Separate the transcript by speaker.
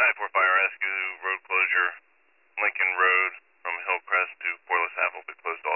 Speaker 1: 9-4 Fire Rescue, road closure, Lincoln Road from Hillcrest to Corliss Ave will be closed all